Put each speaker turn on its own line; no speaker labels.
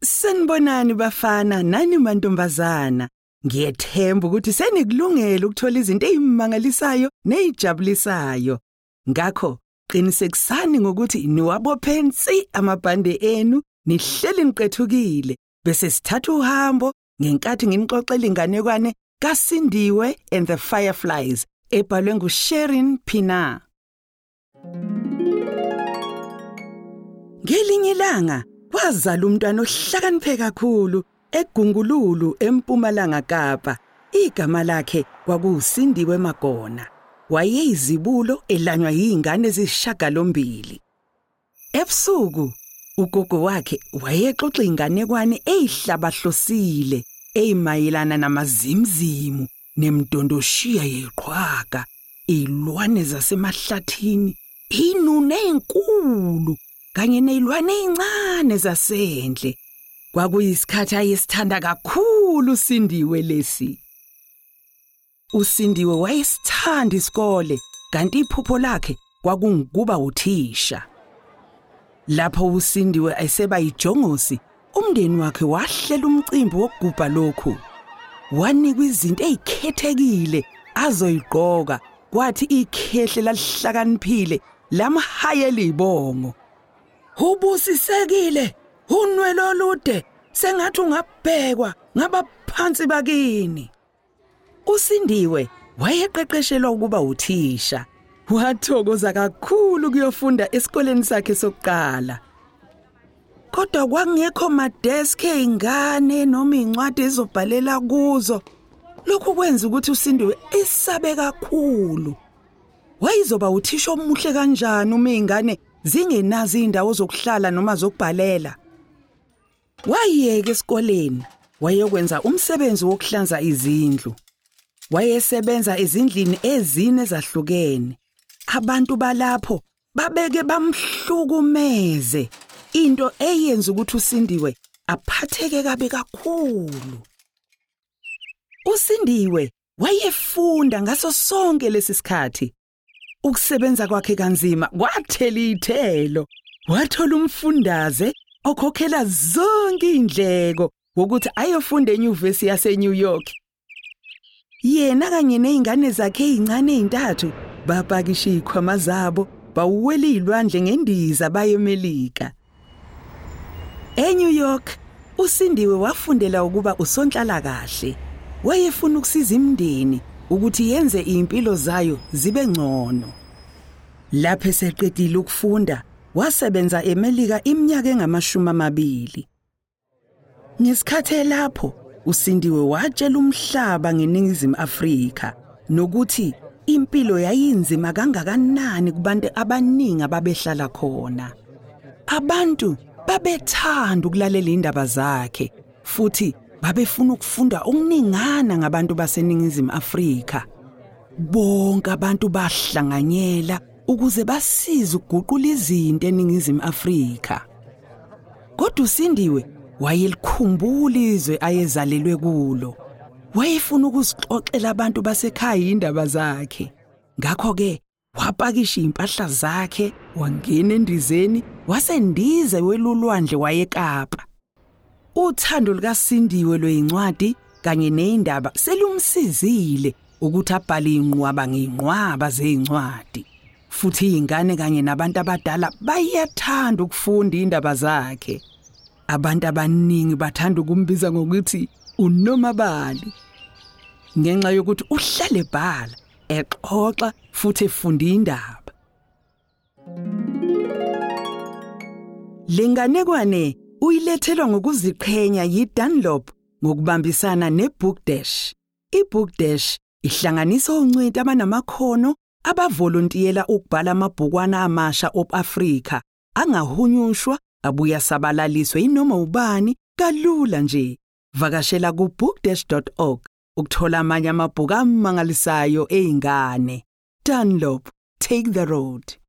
Sanibonani bafana nani mantombazana. Ngiyethemba ukuthi senikulungele ukuthola izinto ezimangalisayo nezijabulisayo. Ngakho qinisekisani ngokuthi niwabophensi amabhande enu, nihleli niqethukile bese sithatha uhambo ngenkathi nginixoxela inganekwane kaSindiwe and the Fireflies ebhalwe nguSherin Pienaar. Ngelinye ilanga wazala umntwana ohlakaniphe kakhulu eGungululu eMpumalanga Kapa. Igama lakhe kwakuSindiwe Magona. Wayeyizibulo elanywa yizingane ezisishagalombili. Ebusuku ugogo wakhe wayexoxa inganekwane ezihlabahlosile ezimayelana namazimzimu nemdondoshiya yeqhwaga, izilwane zasemahlathini, inune ezinkulu kanye nezilwane ezincane zasendle. Kwakuyisikhathi ayesithanda kakhulu uSindiwe lesi. uSindiwe wayesithanda isikole kanti iphupho lakhe kwakungukuba uthisha. Lapho uSindiwe ayeseba ijongosi, umndeni wakhe wahlela umcimbi wokugubha lokhu. Wanikwa izinto ezikhethekile azoyigqoka, kwathi ikhehle lalihlakaniphile lamhayela ibongo. Ubusisekile, unwelo olude, sengathi ungabhekwa ngabaphansi bakini. uSindiwe wayeqeqeshelwa ukuba uthisha. Wathokoza kakhulu kuyofunda esikoleni sakhe sokuqala. Kodwa kwakungekho madeski ezingane noma incwadi ezobhalela kuzo. Lokhu kwenza ukuthi uSindiwe esabe kakhulu. Wayizoba uthisha omuhle kanjani uma izingane zingenazo indawo zokuhlala noma zokubhalela? Wayeka esikoleni wayekwenza umsebenzi wokuhlanza izindlu. Wayesebenza ezindlini ezine ezahlukene. Abantu balapho babeke bamhlukumeze, into eyenza ukuthi uSindiwe aphatheke kabi kakhulu. uSindiwe wayefunda ngaso sonke lesi sikhathi. Ukusebenza kwakhe kanzima kwathela ithelo. Wathola umfundaze okhokhela zonke indleko ukuthi ayofunda eNyuvesi yaseNew York. Yena kanye nezingane zakhe ezincane ezintathu bapakisha izikhwama zabo bawela izilwandle ngendiza baye eMelika. ENew York uSindiwe wafundela ukuba usonhlalakahle. Wayefuna ukusiza imindeni ukuthi yenze impilo zayo zibe ngcono. Lapho eseqedile ukufunda wasebenza eMelika iminyaka engama-20. Ngesikhathi lapho uSindiwe watshela umhlaba ngeNingizimu Afrika nokuthi impilo yayinzima kangakanani kubantu abaningi ababehlala khona. Abantu babethanda ukulalela indaba zakhe futhi babefuna ukufunda okuningana ngabantu baseNingizimu Afrika. Bonke abantu bahlanganyela ukuze basize ukuguqula izinto eNingizimu Afrika. Kodwa uSindiwe wayelikhumbula izwe ayezalelwe kulo. Wayefuna ukuzixoxela abantu basekhaya indaba zakhe. Ngakho-ke wapakisha impahla zakhe, wangena endizeni, wasendize welulwandle wayeKapa. Uthando lukaSindiwe lwezincwadi kanye nezindaba selumsizile ukuthi abhale inqwaba ngeinqwaba zezincwadi. Futhi izingane kanye nabantu abadala bayathanda ukufunda indaba zakhe. Abantu abaningi bathanda ukumbiza ngokuthi uNomabali, ngenxa yokuthi uhlale ebhala, exoxa futhi efunda indaba. Lenganekwane uyilethelwa ngokuziqhenya yiDunlop ngokubambisana neBook Dash. iBook Dash ihlanganisa oncwadi abanamakhono abavolontiyela ukubhala amabhukwana amasha op-Afrika angahunyushwa abuya sabalaliswe inoma ubani kalula nje. Vakashela ku bookdash.org ukuthola amanye amabhuku amangalisayo ezingane. Dunlop, take the road.